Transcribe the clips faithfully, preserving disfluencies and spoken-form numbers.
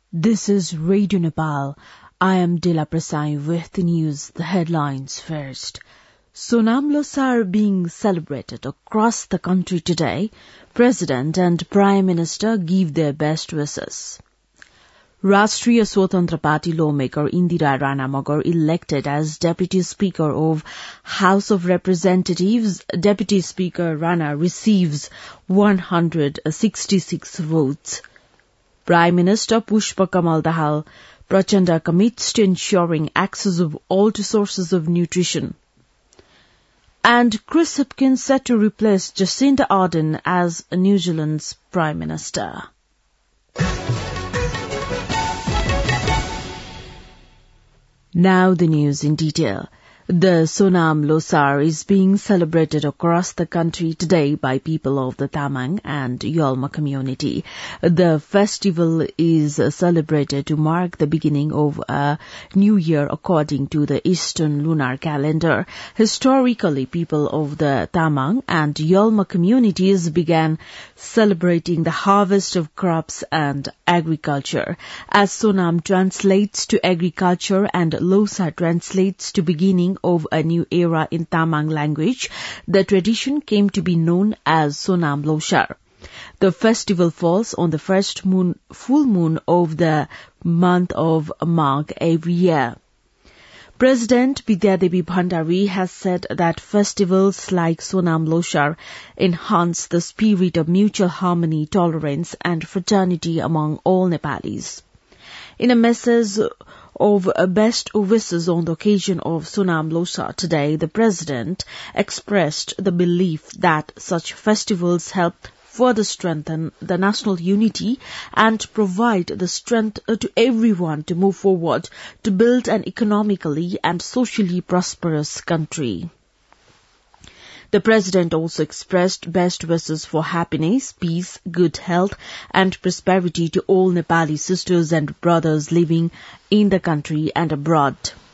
This is Radio Nepal. I am Dila Prasai with the news, the headlines first. Sonam Losar being celebrated across the country today. President and Prime Minister give their best wishes. Rashtriya Swatantra Party lawmaker Indira Rana Magar elected as Deputy Speaker of House of Representatives. Deputy Speaker Rana receives one hundred sixty-six votes. Prime Minister Pushpa Kamal Dahal Prachanda commits to ensuring access of all to sources of nutrition. And Chris Hipkins set to replace Jacinda Ardern as New Zealand's Prime Minister. Now the news in detail. The Sonam Losar is being celebrated across the country today by people of the Tamang and Yolma community. The festival is celebrated to mark the beginning of a new year according to the Eastern lunar calendar. Historically, people of the Tamang and Yolma communities began celebrating the harvest of crops and agriculture. As Sonam translates to agriculture and Losar translates to beginning of a new era in Tamang language, the tradition came to be known as Sonam Losar. The festival falls on the first moon, full moon of the month of Magh every year. President Bidyadevi Bhandari has said that festivals like Sonam Losar enhance the spirit of mutual harmony, tolerance and fraternity among all Nepalis. In a message of best wishes on the occasion of Sonam Losar today, the President expressed the belief that such festivals help further strengthen the national unity and provide the strength to everyone to move forward to build an economically and socially prosperous country. The President also expressed best wishes for happiness, peace, good health and prosperity to all Nepali sisters and brothers living in the country and abroad.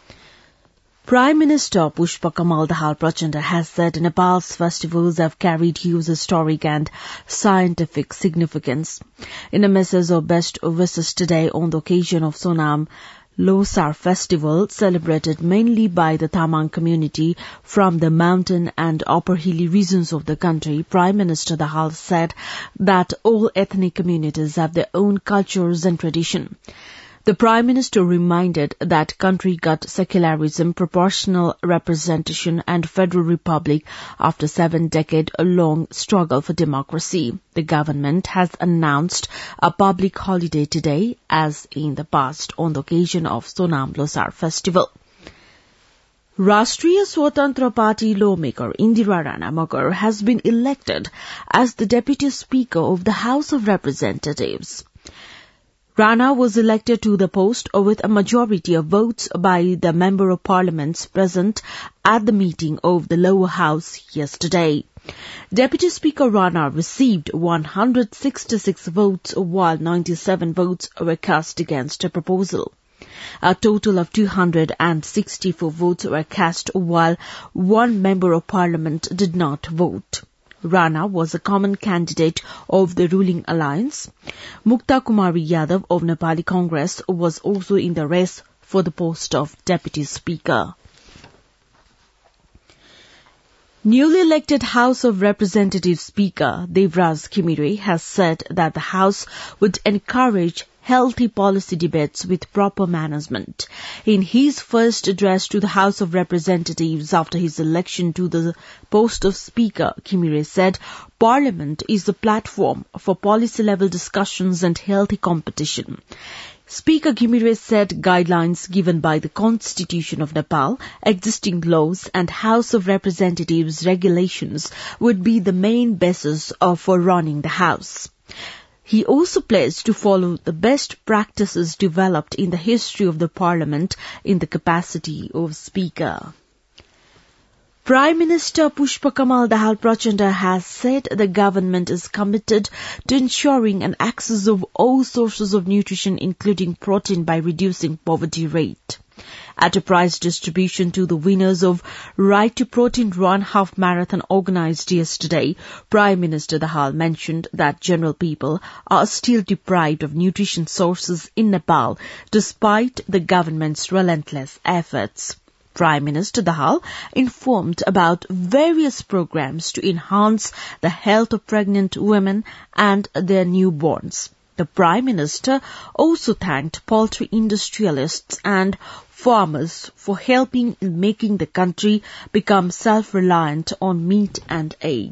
Prime Minister Pushpa Kamal Dahal Prachanda has said Nepal's festivals have carried huge historic and scientific significance. In a message of best wishes today on the occasion of Sonam Losar festival, celebrated mainly by the Tamang community from the mountain and upper hilly regions of the country, Prime Minister Dahal said that all ethnic communities have their own cultures and tradition. The Prime Minister reminded that country got secularism, proportional representation and federal republic after seven decade long struggle for democracy. The government has announced a public holiday today as in the past on the occasion of Sonam Losar festival. Rashtriya Swatantra Party lawmaker Indira Rana Magar has been elected as the Deputy Speaker of the House of Representatives. Rana was elected to the post with a majority of votes by the Member of Parliaments present at the meeting of the lower house yesterday. Deputy Speaker Rana received one hundred sixty-six votes while ninety-seven votes were cast against a proposal. A total of two hundred sixty-four votes were cast while one Member of Parliament did not vote. Rana was a common candidate of the ruling alliance. Mukta Kumari Yadav of Nepali Congress was also in the race for the post of Deputy Speaker. Newly elected House of Representatives Speaker Devraj Khimire has said that the House would encourage healthy policy debates with proper management. In his first address to the House of Representatives after his election to the post of Speaker, Khimire said Parliament is the platform for policy-level discussions and healthy competition. Speaker Khimire said guidelines given by the Constitution of Nepal, existing laws and House of Representatives regulations would be the main basis for running the House. He also pledged to follow the best practices developed in the history of the Parliament in the capacity of Speaker. Prime Minister Pushpa Kamal Dahal Prachanda has said the government is committed to ensuring an access of all sources of nutrition including protein by reducing poverty rate. At a prize distribution to the winners of Right to Protein Run half marathon organised yesterday, Prime Minister Dahal mentioned that general people are still deprived of nutrition sources in Nepal despite the government's relentless efforts. Prime Minister Dahal informed about various programs to enhance the health of pregnant women and their newborns. The Prime Minister also thanked poultry industrialists and farmers for helping in making the country become self-reliant on meat and egg.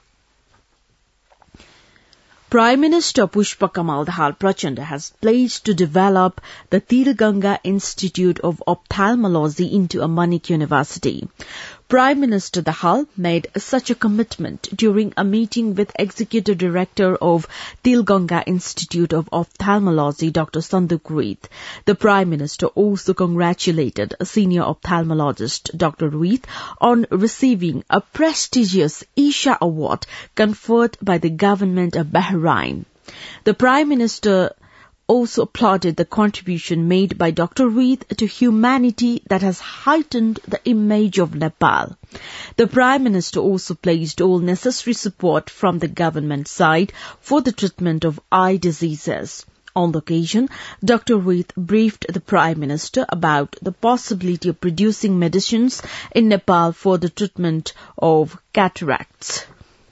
Prime Minister Pushpa Kamal Dahal Prachanda has pledged to develop the Tilganga Institute of Ophthalmology into a Manik University. Prime Minister Dahal made such a commitment during a meeting with Executive Director of Tilganga Institute of Ophthalmology, Doctor Sanduk Ruith. The Prime Minister also congratulated senior ophthalmologist Doctor Ruith on receiving a prestigious Isha Award conferred by the government of Bahrain. The Prime Minister also applauded the contribution made by Doctor Ruith to humanity that has heightened the image of Nepal. The Prime Minister also placed all necessary support from the government side for the treatment of eye diseases. On the occasion, Doctor Ruith briefed the Prime Minister about the possibility of producing medicines in Nepal for the treatment of cataracts.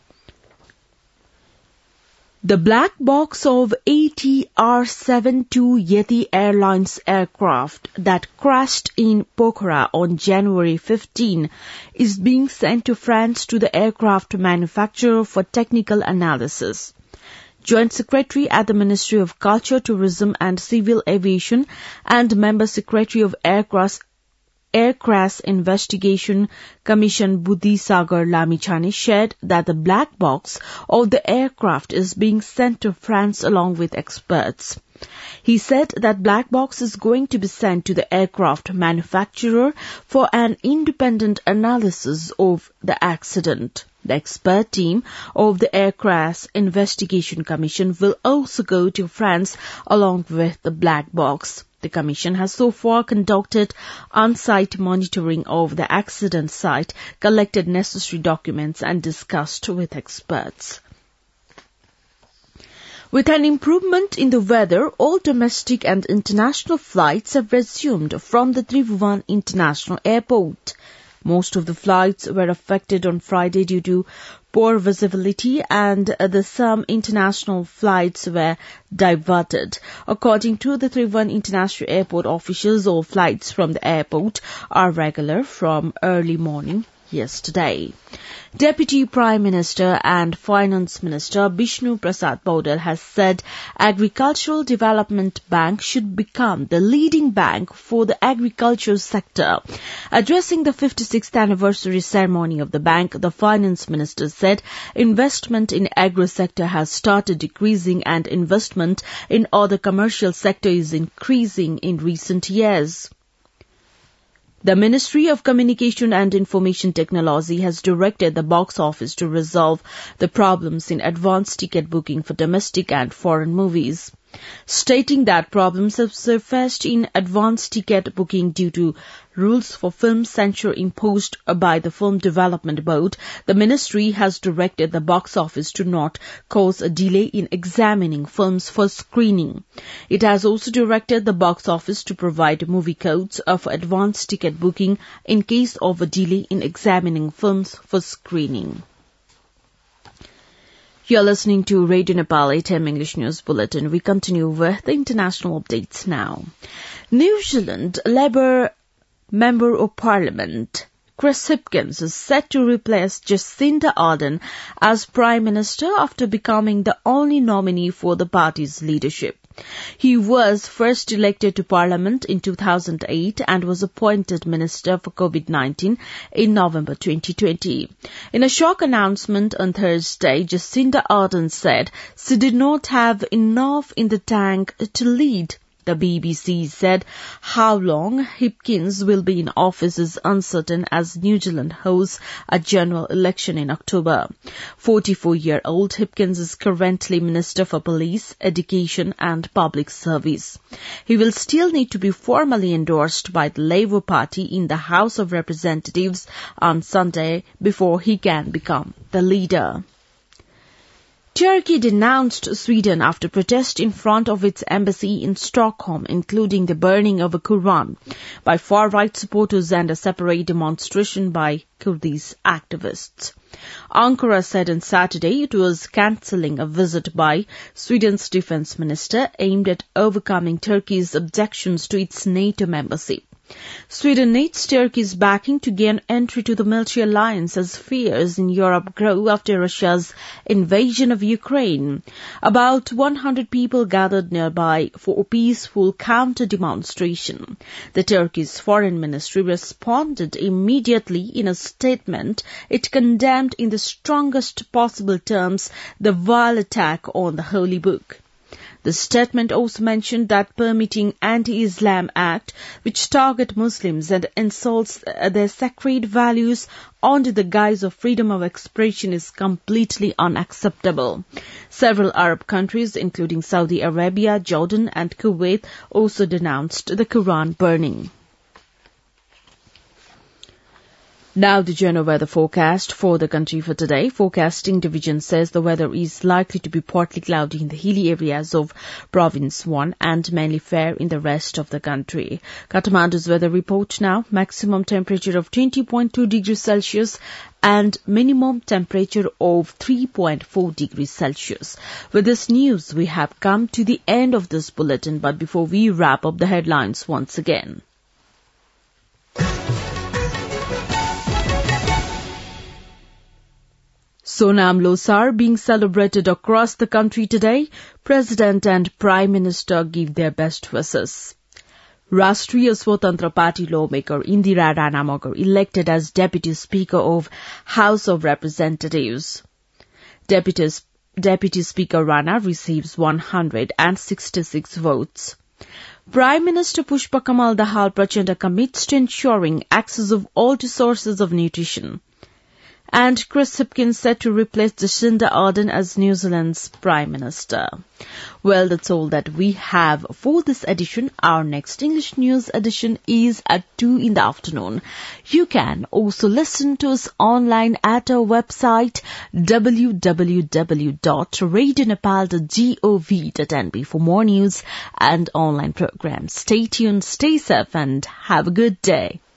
The black box of A T R seventy-two Yeti Airlines aircraft that crashed in Pokhara on January fifteenth is being sent to France to the aircraft manufacturer for technical analysis. Joint Secretary at the Ministry of Culture, Tourism and Civil Aviation and Member Secretary of Aircraft Air Crash Investigation Commission Buddhi Sagar Lamichhane shared that the black box of the aircraft is being sent to France along with experts. He said that black box is going to be sent to the aircraft manufacturer for an independent analysis of the accident. The expert team of the Air Crash Investigation Commission will also go to France along with the black box. The Commission has so far conducted on-site monitoring of the accident site, collected necessary documents and discussed with experts. With an improvement in the weather, all domestic and international flights have resumed from the Tribhuvan International Airport. Most of the flights were affected on Friday due to poor visibility and the some international flights were diverted. According to the Tribhuvan International Airport officials, all flights from the airport are regular from early morning yesterday. Deputy Prime Minister and Finance Minister Bishnu Prasad Paudel has said Agricultural Development Bank should become the leading bank for the agriculture sector. Addressing the fifty-sixth anniversary ceremony of the bank, the Finance Minister said investment in agri-sector has started decreasing and investment in other commercial sector is increasing in recent years. The Ministry of Communication and Information Technology has directed the box office to resolve the problems in advance ticket booking for domestic and foreign movies. Stating that problems have surfaced in advance ticket booking due to rules for film censure imposed by the Film Development Board, the ministry has directed the box office to not cause a delay in examining films for screening. It has also directed the box office to provide movie codes for advance ticket booking in case of a delay in examining films for screening. You're listening to Radio Nepal eight M English News Bulletin. We continue with the international updates now. New Zealand Labour Member of Parliament Chris Hipkins is set to replace Jacinda Ardern as Prime Minister after becoming the only nominee for the party's leadership. He was first elected to Parliament in two thousand eight and was appointed Minister for COVID nineteen in November twenty twenty. In a shock announcement on Thursday, Jacinda Ardern said she did not have enough in the tank to lead The B B C said how long Hipkins will be in office is uncertain as New Zealand hosts a general election in October. forty-four-year-old Hipkins is currently Minister for Police, Education and Public Service. He will still need to be formally endorsed by the Labour Party in the House of Representatives on Sunday before he can become the leader. Turkey denounced Sweden after protest in front of its embassy in Stockholm, including the burning of a Quran by far-right supporters and a separate demonstration by Kurdish activists. Ankara said on Saturday it was cancelling a visit by Sweden's defence minister aimed at overcoming Turkey's objections to its NATO membership. Sweden needs Turkey's backing to gain entry to the military alliance as fears in Europe grow after Russia's invasion of Ukraine. About one hundred people gathered nearby for a peaceful counter-demonstration. The Turkey's foreign ministry responded immediately in a statement. It condemned in the strongest possible terms the vile attack on the Holy Book. The statement also mentioned that permitting anti-Islam act, which target Muslims and insults their sacred values under the guise of freedom of expression, is completely unacceptable. Several Arab countries, including Saudi Arabia, Jordan and Kuwait, also denounced the Quran burning. Now the general weather forecast for the country for today. Forecasting division says the weather is likely to be partly cloudy in the hilly areas of Province one and mainly fair in the rest of the country. Kathmandu's weather report now. Maximum temperature of twenty point two degrees Celsius and minimum temperature of three point four degrees Celsius. With this news, we have come to the end of this bulletin, but before we wrap up the headlines once again. Sonam Losar being celebrated across the country today. President and Prime Minister give their best wishes. Rashtriya Swatantra Party lawmaker Indira Rana Magar elected as Deputy Speaker of House of Representatives. Deputy, Deputy Speaker Rana receives one hundred sixty-six votes. Prime Minister Pushpa Kamal Dahal Prachanda commits to ensuring access of all to sources of nutrition. And Chris Hipkins set to replace Jacinda Ardern as New Zealand's Prime Minister. Well, that's all that we have for this edition. Our next English news edition is at two in the afternoon. You can also listen to us online at our website w w w dot radio nepal dot gov dot n b for more news and online programs. Stay tuned, stay safe and have a good day.